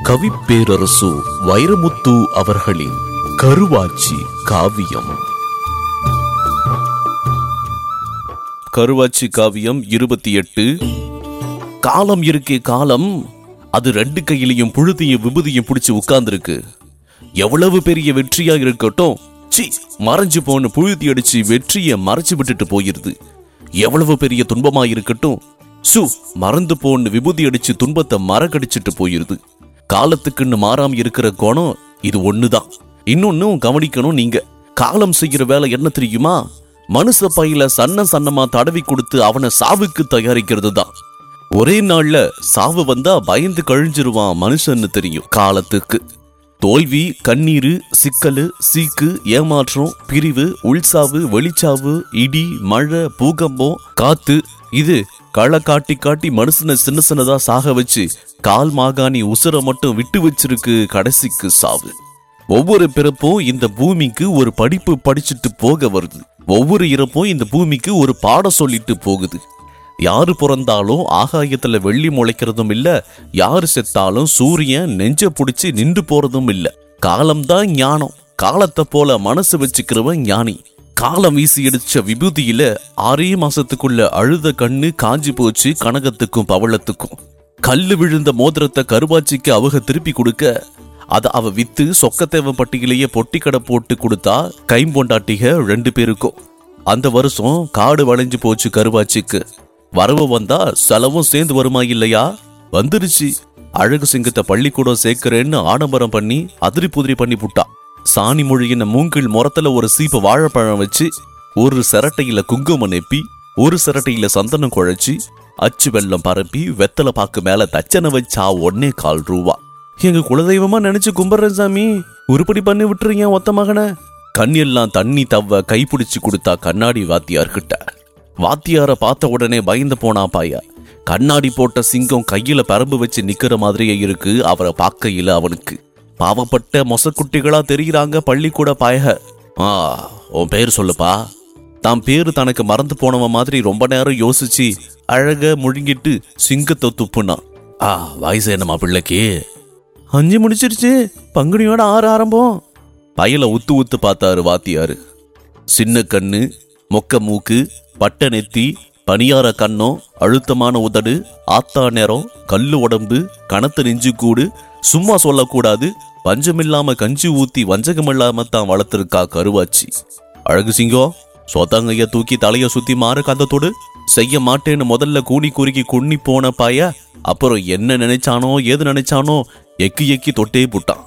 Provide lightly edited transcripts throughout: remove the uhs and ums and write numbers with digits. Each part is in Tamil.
கவிப்பேரரசு வைரமுத்து அவர்களின் கருவாச்சி காவியம். கருவாச்சி காவியம் 28. காலம் இருக்கே காலம், அது 2 கையிலையும் புழுதியும் விபூதியும் பிடிச்சு உட்கார்ந்துருக்கு. எவ்வளவு பெரிய வெற்றியா இருக்கட்டும், மறைஞ்சு போன புழுதி அடிச்சு வெற்றியை மறைச்சு விட்டுட்டு போயிருது. எவ்வளவு பெரிய துன்பமா இருக்கட்டும், மறந்து போன விபூதி அடிச்சு துன்பத்தை மறக்கடிச்சிட்டு போயிருது. காலத்துக்குன்னு மாறாம இருக்கிற குணம் இது ஒண்ணுதான். இன்னொன்னும் கவனிக்கணும். நீங்க காலம் செய்யற வேலை என்ன தெரியுமா? மனுஷ பையில சன்னமா தடவி கொடுத்து அவனை சாவுக்கு தயாரிக்கிறது தான். ஒரே நாள்ல சாவு வந்தா பயந்து கழிஞ்சிருவான் மனுஷன்னு தெரியும் காலத்துக்கு. தோல்வி, கண்ணீரு, சிக்கலு, சீக்கு, ஏமாற்றம், பிரிவு, உள்சாவு, வெளிச்சாவு, இடி, மழை, பூகம்பம், காத்து, இது களை காட்டி காட்டி மனுஷனை சின்னதா சாக வச்சு கால் மாகாணி உசுர மட்டும் விட்டு வச்சிருக்கு கடைசிக்கு சாவு. ஒவ்வொரு பிறப்பும் இந்த பூமிக்கு ஒரு படிப்பு படிச்சுட்டு போக வருது. ஒவ்வொரு இறப்பும் இந்த பூமிக்கு ஒரு பாடம் சொல்லிட்டு போகுது. யாரு பிறந்தாலும் ஆகாயத்துல வெள்ளி முளைக்கிறதும் இல்ல, யாரு செத்தாலும் சூரியன் நெஞ்ச புடிச்சு நின்று போறதும் இல்ல. காலம்தான் ஞானம். காலத்தை போல மனசு வச்சுக்கிறவன் ஞானி. காலம் வீசி அடிச்ச விபூதியில 6 மாசத்துக்குள்ள அழுத கண்ணு காஞ்சி போச்சு கனகத்துக்கும் பவளத்துக்கும். கல்லு விழுந்த மோதிரத்தை கருவாச்சிக்கு அவங்க திருப்பி கொடுக்க, அதை அவ வித்து சொக்கத்தேவ பட்டியலையே பொட்டி கடை போட்டு கொடுத்தா கைம்பொண்டாட்டிக 2 பேருக்கும். அந்த வருஷம் காடு வளைஞ்சு போச்சு கருவாச்சிக்கு. வரவு வந்தா செலவும் சேர்ந்து வருமா இல்லையா? வந்துருச்சு. அழகு சிங்கத்தை பள்ளிக்கூடம் சேர்க்கிறேன்னு ஆடம்பரம் பண்ணி அதிரி புதிரி பண்ணி புட்டா. சாணி மொழியின மூங்கில் முறத்துல ஒரு சீப்ப வாழைப்பழம் வச்சு, ஒரு சிரட்டையில குங்குமம் நெப்பி, ஒரு சிரட்டையில சந்தனம் குழைச்சி, அச்சு வெள்ளம் பரப்பி, வெத்தலை பாக்கு மேல தச்சனை வச்சா 1.25 ரூபா. எங்க குலதெய்வமா நினைச்சு கும்பிடுறேன் சாமி, உருப்படி பண்ணி விட்டுறீங்க ஒத்த மகனை. கண்ணெல்லாம் தண்ணி தவ கைப்பிடிச்சு கொடுத்தா கண்ணாடி வாத்தியார்கிட்ட. வாத்தியார பார்த்த உடனே பயந்து போனா பாயா. கண்ணாடி போட்ட சிங்கம் கையில பரம்பு வச்சு நிக்கிற மாதிரியே இருக்கு அவரை பார்க்கையில அவனுக்கு. பாவப்பட்ட மொசக்குட்டிகளா தெரிகிறாங்க பள்ளிக்கூட பாயக. உன் பேர் சொல்லுப்பா. தான் பேரு தனக்கு மறந்து போனவன் மாதிரி ரொம்ப நேரம் யோசிச்சு அழக முழுங்கிட்டு சிங்கத்தை துப்புனா. வயசு என்னமா பிள்ளைக்கு? 5 முடிச்சிருச்சு, பங்குனியோட 6 ஆரம்பம். பயல உத்து பார்த்தாரு வாத்தியாரு. சின்ன கண்ணு, மொக்க மூக்கு, பட்ட நெத்தி, பனியார கண்ணம், அழுத்தமான உதடு, ஆத்தா நேரம், கல்லு உடம்பு, கனத்த நெஞ்சு கூடு. சும்மா சொல்லக்கூடாது, பஞ்சமில்லாம கஞ்சி ஊத்தி வஞ்சகமில்லாம தான் வளர்த்திருக்கா கருவாச்சி. அழகு சிங்கம், சோத்தாங்கைய தூக்கி தலைய சுத்தி மாற கந்தத்தோடு செய்ய மாட்டேன்னு முதல்ல கூனி குறுக்கி குன்னி போன பாய. அப்புறம் என்ன நினைச்சானோ ஏது நினைச்சானோ எக்கி தொட்டே புட்டான்.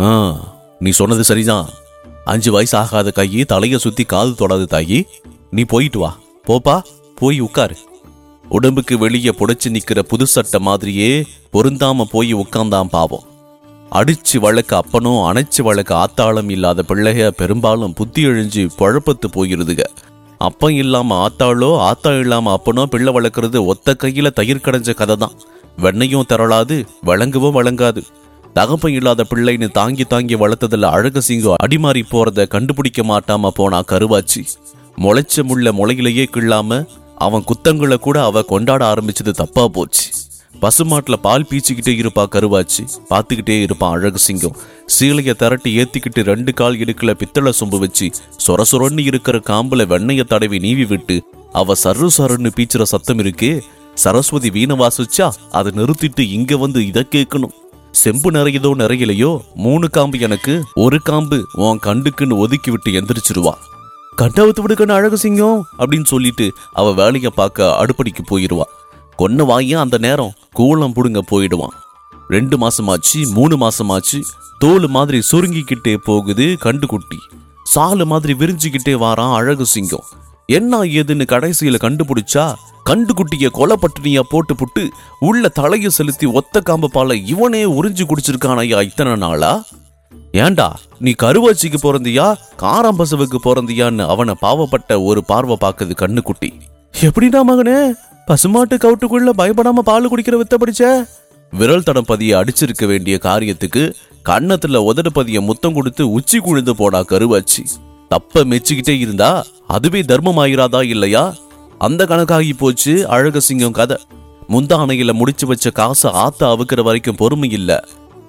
நீ சொன்னது சரிதான். 5 வயசு ஆகாத கையை தலைய சுத்தி காது தொடாது தாயி. நீ போயிட்டு வா, போப்பா, போய் உட்காரு. உடம்புக்கு வெளியே புடைச்சு நிக்கிற புது சட்டை மாதிரியே பொருந்தாம போய் உட்கார்ந்தான் பாவம். அடிச்சு வழக்க அப்பனும் அணைச்சு வழக்க ஆத்தாளம் இல்லாத பிள்ளைக பெரும்பாலும் புத்தி எழுஞ்சி குழப்பத்து போயிருதுக. அப்பன் இல்லாம ஆத்தாளோ ஆத்தா இல்லாம அப்பனோ பிள்ளை வளர்க்கறது ஒத்த கையில தயிர் கடைஞ்ச கதை தான். வெண்ணையும் தரலாது, வழங்கவும் வழங்காது. தகப்பன் இல்லாத பிள்ளைன்னு தாங்கி வளர்த்ததுல அழகு சிங்கம் அடிமாறி போறத கண்டுபிடிக்க மாட்டாம போனா கருவாச்சி. முளைச்ச முள்ள முளையிலேயே கிள்ளாம அவன் குத்தங்களை கூட அவ கொண்டாட ஆரம்பிச்சது தப்பா போச்சு. பசுமாட்டுல பால் பீச்சிக்கிட்டே இருப்பா கருவாச்சி, பார்த்துக்கிட்டே இருப்பான் அழகு சிங்கம். சீலைய திரட்டி ஏத்திக்கிட்டு 2 கால் இடுக்குல பித்தளை சொம்பு வச்சு சொரசொரன்னு இருக்கிற காம்புல வெண்ணைய தடவி நீவி விட்டு அவ சருன்னு பீச்சுற சத்தம் இருக்கே, சரஸ்வதி வீணை வாசிச்சா அதை நிறுத்திட்டு இங்க வந்து இதை கேட்கணும். செம்பு நிறையதோ நிறையலையோ 3 காம்பு எனக்கு, 1 காம்பு உன் கண்டுக்குன்னு ஒதுக்கி விட்டு எந்திரிச்சிருவா. கண்டாவத்து விடுக்கன்னு அழகு சிங்கம் அப்படின்னு சொல்லிட்டு அவ வேலைய பார்க்க அடுப்படிக்கு போயிடுவா. கொன்ன வாயா அந்த நேரம் கூளம் புடுங்க போயிடுவான். 2 மாசமாச்சு, 3 மாசமாச்சு. தோல் மாதிரி சுருங்கிக்கிட்டே போகுது கண்டுகுட்டி. சாலு மாதிரி விரிஞ்சுக்கிட்டே வாரான் அழகு சிங்கம். என்ன ஏதுன்னு கடைசியில கண்டுபிடிச்சா கண்டுகுட்டிய கொலை பட்டினியா போட்டு புட்டு உள்ள தலையை செலுத்தி ஒத்த காம்பு பாலை இவனே உறிஞ்சு குடிச்சிருக்கான் ஐயா இத்தனை நாளா. ஏண்டா நீ கருவாச்சிக்கு பிறந்தியா காராம்பசுவுக்கு பிறந்தியான்னு அவனை பாவப்பட்ட ஒரு பார்வை பாக்குது கண்ணுக்குட்டி. எப்படின்னா மகனே, பசுமாட்டு கவுட்டுக்குள்ள பயப்படாம பால் குடிக்கிற வித்த படிச்ச? விரல் தடம் பதிய அடிச்சிருக்க வேண்டிய காரியத்துக்கு கன்னத்துல உதடு பதிய முத்தம் கொடுத்து உச்சி குழுந்து போடா கருவாச்சி. தப்ப மெச்சுக்கிட்டே இருந்தா அதுவே தர்மம் ஆயிராதா இல்லையா? அந்த கணக்காகி போச்சு அழகு சிங்கம் கதை. முந்தானையில முடிச்சு வச்ச காசை ஆத்த அவுக்கிற வரைக்கும் பொறுமை இல்ல.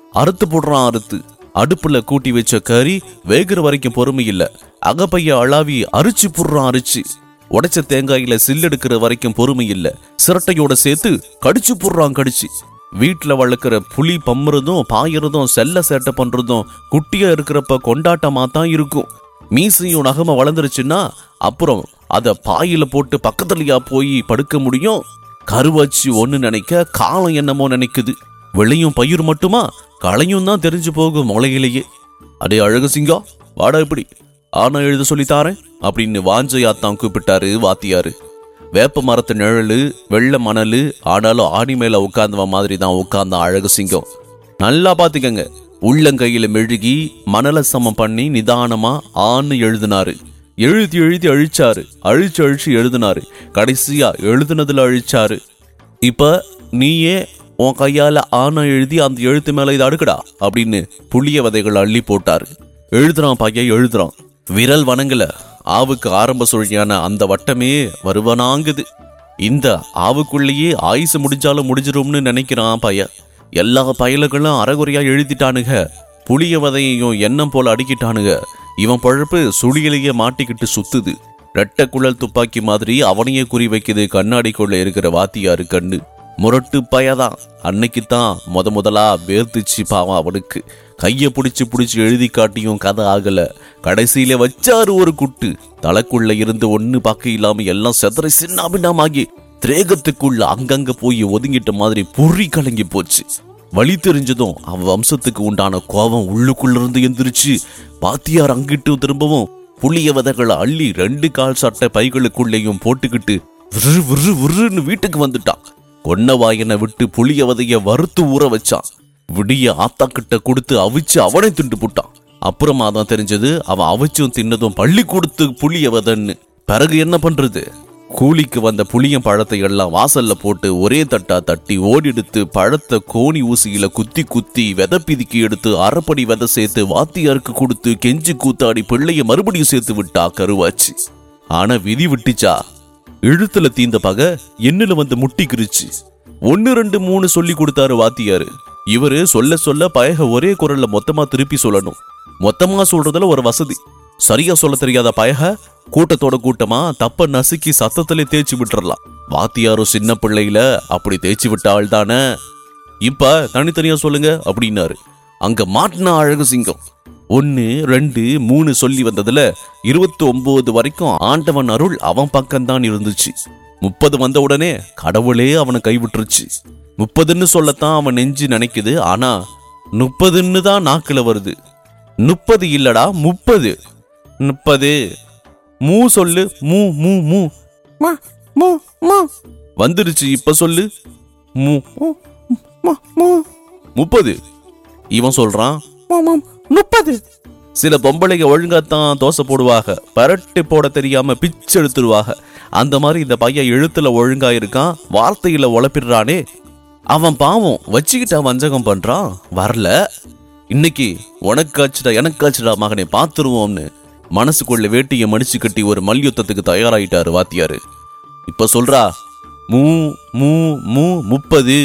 அறுத்து போடுறான் அறுத்து. அடுப்புல கூட்டி வச்ச கறி வேகிற வரைக்கும் பொறுமை இல்ல. அகப்பைய அளாவி அரிச்சு புடுறான் அரிச்சு. உடைச்ச தேங்காயில சில்லெடுக்கிற வரைக்கும் பொறுமை இல்ல. சிரட்டையோட சேர்த்து கடிச்சு புடுறான் கடிச்சு. வீட்டுல வளர்க்கிற புலி பம்புறதும் பாயறதும் செல்ல சேட்டை பண்றதும் குட்டியா இருக்கிறப்ப கொண்டாட்டமா தான் இருக்கும். மீசையும் நகம வளர்ந்துருச்சுன்னா அப்புறம் அத பாயில போட்டு பக்கத்துலயா போய் படுக்க முடியும்? கருவாச்சு ஒண்ணு நினைக்க காலம் என்னமோ நினைக்குது. விளையும் பயிர் மட்டுமா, களையும் தான் தெரிஞ்சு போகும் முளையிலேயே. அடே அழகுசிங்கம், வாடா இப்படி ஆனா எழுத சொல்லித்தாரேன் அப்படின்னு வாஞ்சையாத்தான் கூப்பிட்டாரு வாத்தியாரு. வேப்ப மரத்து நிழலு, வெள்ளை மணலு, ஆனாலும் ஆணி மேல உட்கார்ந்தவன் மாதிரி தான் உட்கார்ந்தான் அழகுசிங்கம். நல்லா பாத்துக்கங்க. உள்ளங்கையில மெழுகி மணலை சமம் பண்ணி நிதானமா ஆன்னு எழுதினாரு. எழுதி எழுதி அழிச்சாரு. அழிச்சு அழிச்சு எழுதினாரு. கடைசியா எழுதுனதுல அழிச்சாரு. இப்ப நீயே உன் கையால ஆனா எழுதி அந்த எழுத்து மேல இதை அடுக்கடா அப்படின்னு புளிய விதைகள் அள்ளி போட்டாரு. எழுதுறான் பையன் எழுதுறான். விரல் வனங்கல. ஆவுக்கு ஆரம்ப சுழியான அந்த வட்டமே வருவனாங்குது. இந்த ஆவுக்குள்ளேயே ஆயுசு முடிஞ்சாலும் முடிஞ்சிரும்னு நினைக்கிறான் பையன். எல்லா பயல்களும் அறகுறையா எழுதிட்டானுங்க. புளிய விதையையும் எண்ணம் போல அடுக்கிட்டானுங்க. இவன் பழப்பு சுழியிலேயே மாட்டிக்கிட்டு சுத்துது. ரெட்ட குழல் துப்பாக்கி மாதிரி அவனையே குறி வைக்குது கண்ணாடிக்குள்ள இருக்கிற வாத்தியாரு கண்ணு. முரட்டு பயதான். அன்னைக்குத்தான் முதலா வேர்த்துச்சு பாவம் அவனுக்கு. கைய புடிச்சு எழுதி காட்டியும் கதை ஆகல. கடைசியில வச்சாரு ஒரு குட்டு. தலைக்குள்ள இருந்து ஒண்ணு பாக்க இல்லாம எல்லாம் செதறி சின்னாபின்னமாகி திரேகத்துக்குள்ள அங்கங்க போய் ஒதுங்கிட்ட மாதிரி பொறி கலங்கி போச்சு. வழி தெரிஞ்சதும் அவன் வம்சத்துக்கு உண்டான கோபம் உள்ளுக்குள்ள இருந்து எந்திரிச்சு வாத்தியார் அங்கிட்டு திரும்பவும் புளிய விதைகளை அள்ளி 2 கால் சட்டை பைகளுக்குள்ளேயும் போட்டுக்கிட்டு விறு விறு விறுன்னு வீட்டுக்கு வந்துட்டான். கொன்ன வாயனை விட்டு புளிய விதைய வறுத்து ஊற வச்சான். விடிய ஆத்தா கிட்ட கொடுத்து அவிச்சு அவனை திண்டு போட்டான். அப்புறமா தான் தெரிஞ்சது அவன் அவிச்சும் தின்னதும் பள்ளி கொடுத்து புளிய விதைன்னு. பிறகு என்ன பண்றது? கூலிக்கு வந்த புளியம் பழத்தை எல்லாம் வாசல்ல போட்டு ஒரே தட்டா தட்டி ஓடிடுத்து பழத்தை கோணி ஊசியில குத்தி குத்தி விதை பிதுக்கி எடுத்து அரைப்படி விதை சேர்த்து வாத்தியாருக்கு கொடுத்து கெஞ்சி கூத்தாடி பிள்ளைய மறுபடியும் சேர்த்து விட்டா கருவாச்சு. ஆனா விதி விட்டுச்சா. எழுத்துல தீந்த பகை எண்ணில வந்து முட்டிக்கிருச்சு. 1 2 3 சொல்லி கொடுத்தாரு வாத்தியாரு. இவரு சொல்ல சொல்ல பயக ஒரே குரல்ல மொத்தமா திருப்பி சொல்லணும். மொத்தமா சொல்றதுல ஒரு வசதி. சரியா சொல்ல தெரியாத பயக கூட்டத்தோட கூட்டமா தப்ப நசுக்கி சத்தத்திலே தேய்ச்சி விட்டுறலாம். வாத்தியாரும் சின்ன பிள்ளையில அப்படி தேய்ச்சி விட்ட ஆள் தானே. இப்ப தனித்தனியா சொல்லுங்க அப்படின்னாரு. அங்க மாட்டினா அழகுசிங்கம். 1 2 3 சொல்லி வந்ததுல 29 வரைக்கும் ஆண்டவன் அருள் அவன் பக்கம்தான் இருந்துச்சு. 30 வந்த உடனே கடவுளே அவனை கைவிட்டுருச்சு. 30ன்னு சொல்லத்தான் அவன் நெஞ்சு நினைக்குது. ஆனா 30ன்னு தான் நாக்குல வருது. 30 இல்லடா 30. 30 மூ சொல்லு. மூ மூ மூ மூ மூ வந்துருச்சு. இப்ப சொல்லு. மூ 30. இவன் சொல்றான் 30. சில பொம்பளைங்க ஒழுங்காத்தான் தோசை போடுவாங்க. பரட்டு போட தெரியாம பிச்சு எடுத்துருவாங்க. அந்த மாதிரி இந்த பையன் எழுத்துல ஒழுங்கா இருக்கான், வார்த்தையில உழப்பிடுறானே. அவன் பாவம் வச்சுக்கிட்ட வஞ்சகம் பண்றான். வரல. இன்னைக்கு உனக்காச்சுடா எனக்காச்சுடா மகனை பாத்துருவோம்னு மனசுக்குள்ள வேட்டியை மடிச்சு கட்டி ஒரு மல்யுத்தத்துக்கு தயாராயிட்டாரு வாத்தியாரு. இப்ப சொல்றா. மூ மூ மூ 30.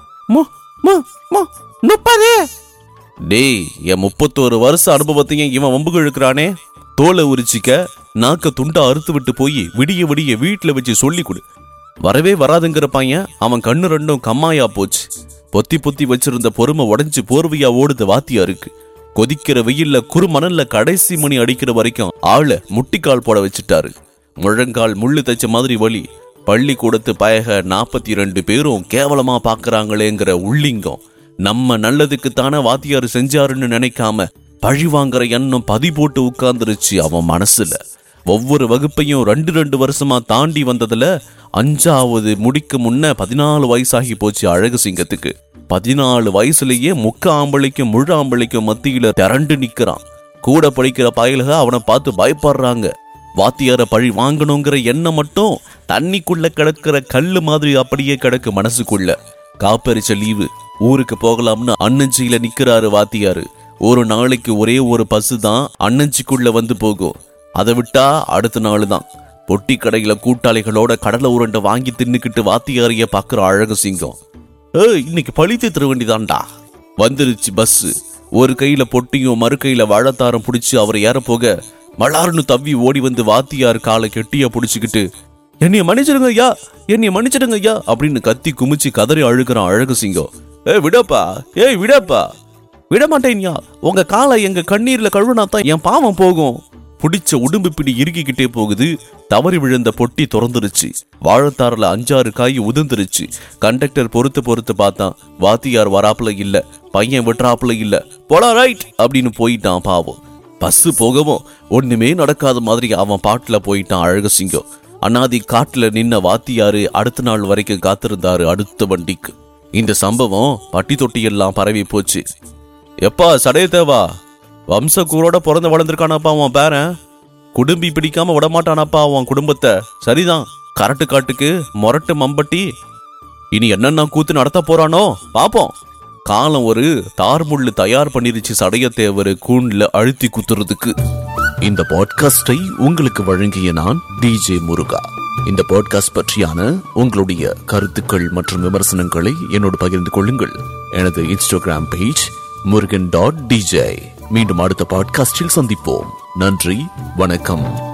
30. டேய், என் 31 வருஷ அனுபவத்தையும் இவன் வம்புக்கு இழுக்கிறானே. தோலை உரிச்சிக்க நாக்க துண்டா அறுத்து விட்டு போய் விடிய விடிய வீட்டுல வச்சு சொல்லி கொடு. வரவே வராதுங்கிற பையன் அவன் கண்ணு ரெண்டும் கம்மாயா போச்சு. பொத்தி பொத்தி வச்சிருந்த பொறுமை உடைஞ்சு போர்வையா ஓடுது வாத்தியாருக்கு. கொதிக்கிற வெயில்ல குறுமணல்ல கடைசி மணி அடிக்கிற வரைக்கும் ஆளை முட்டிக்கால் போட வச்சுட்டாரு. முழங்கால் முள்ளு தைச்ச மாதிரி வலி. பள்ளி கொடுத்து பயக 42 பேரும் கேவலமா பாக்குறாங்களேங்கிற உள்ளிங்கம். நம்ம நல்லதுக்குத்தானே வாத்தியாரு செஞ்சாருன்னு நினைக்காம பழி வாங்குற எண்ணம் பதி போட்டு உட்கார்ந்துருச்சு அவன் மனசுல. ஒவ்வொரு வகுப்பையும் 2 வருஷமா தாண்டி வந்ததுல 5வது முடிக்க முன்ன 14 வயசாகி போச்சு அழகுசிங்கத்துக்கு. 14 வயசுலயே முக்க ஆம்பளைக்கும் முழு ஆம்பளைக்கும் மத்தியில திரண்டு நிக்கிறான். கூட படிக்கிற பயலுக அவனை பார்த்து பயப்படுறாங்க. வாத்தியார பழி வாங்கணுங்கிற எண்ணம் மட்டும் தண்ணிக்குள்ள கிடக்கிற கல்லு மாதிரி அப்படியே கிடக்கு மனசுக்குள்ள. காப்பரிச்ச லீவு ஊருக்கு போகலாம்னு அன்னஞ்சியில நிக்கிறாரு வாத்தியாரு. ஒரு நாளைக்கு ஒரே ஒரு பஸ் தான் அன்னஞ்சிக்குள்ள வந்து போகும். அதை விட்டா அடுத்த நாள் தான். பொட்டி கடையில கூட்டாளிகளோட கடலை உருண்டை வாங்கி தின்னுக்கிட்டு வாத்தியாரிய பாக்குற அழகுசிங்கம். இன்னைக்கு பழி தீர்த்த வேண்டிதான்டா. வந்துருச்சு பஸ். ஒரு கையில பொட்டியும் மறு கையில வாழைத்தாரம் பிடிச்சு அவர் ஏற போக மலார்னு தவ்வி ஓடி வந்து வாத்தியார் காலை கெட்டியா பிடிச்சுக்கிட்டு, என்னைய மன்னிச்சிடுங்க ஐயா, என்னைய மன்னிச்சிடுங்க ஐயா அப்படின்னு கத்தி குமிச்சு கதறி அழுகிறான் அழகு சிங்கம். விடப்பா, விடப்பா, விட மாட்டேன்யா. உங்க காலை எங்க கண்ணீர்ல கழுவுனாத்தான் என் பாவம் போகும். பிடிச்ச உடும்பு பிடி இறுக்கிக்கிட்டே போகுது. தவறி விழுந்த பொட்டி திறந்துருச்சு. வாழைத்தாரில் 5-6 காய் உதிர்ந்துருச்சு. கண்டக்டர் பொறுத்து பார்த்தான். வாத்தியார் வராப்புல இல்ல, பையன் விட்டுறாப்புல இல்ல. போடா ரைட் அப்படின்னு போயிட்டான் பாவம். பஸ் போகவும் ஒண்ணுமே நடக்காத மாதிரி அவன் பாட்டுல போயிட்டான் அழகு சிங்கம். அண்ணாதி காட்டுல நின்ன வாத்தியாரு அடுத்த நாள் வரைக்கும் காத்திருந்தாரு அடுத்த வண்டிக்கு. இந்த சம்பவம் பட்டி தொட்டி எல்லாம் பரவி போச்சு. எப்பா சடையத்தேவா, வம்சக்கூரோட பிறந்து வளர்ந்துருக்கானப்பா உன் பேரன். குடும்பி பிடிக்காம விடமாட்டானப்பா உன் குடும்பத்தை. சரிதான், கரட்டு காட்டுக்கு மொரட்டு மம்பட்டி. இனி என்னென்ன கூத்து நடத்த போறானோ பாப்போம். காலம் ஒரு தார்முள்ளு தயார் பண்ணிருச்சு சடையத்தேவர் கூண்ல அழுத்தி குத்துறதுக்கு. இந்த பாட்காஸ்டை உங்களுக்கு வழங்கிய நான் டிஜே முருகா. இந்த பாட்காஸ்ட் பற்றியான உங்களுடைய கருத்துக்கள் மற்றும் விமர்சனங்களை என்னோடு பகிர்ந்து கொள்ளுங்கள். எனது இன்ஸ்டாகிராம் பேஜ் murugan.dj. மீண்டும் அடுத்த பாட்காஸ்டில் சந்திப்போம். நன்றி, வணக்கம்.